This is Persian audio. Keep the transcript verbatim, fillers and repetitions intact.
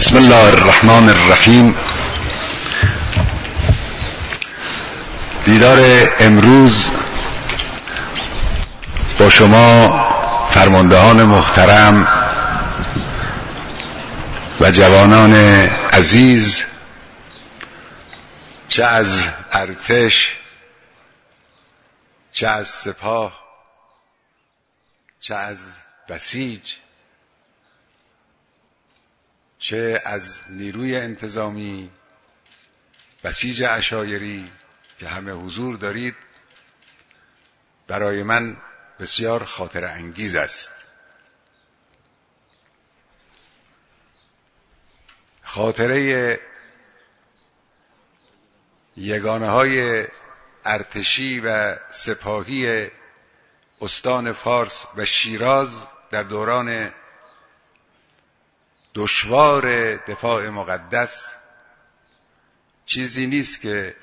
بسم الله الرحمن الرحیم. دیدار امروز با شما فرماندهان محترم و جوانان عزیز، چه از ارتش، چه از سپاه، چه از بسیج، چه از نیروی انتظامی، بسیج عشایری که همه حضور دارید، برای من بسیار خاطر انگیز است. خاطره یگانه های ارتشی و سپاهی استان فارس و شیراز در دوران دشوار دفاع مقدس چیزی نیست که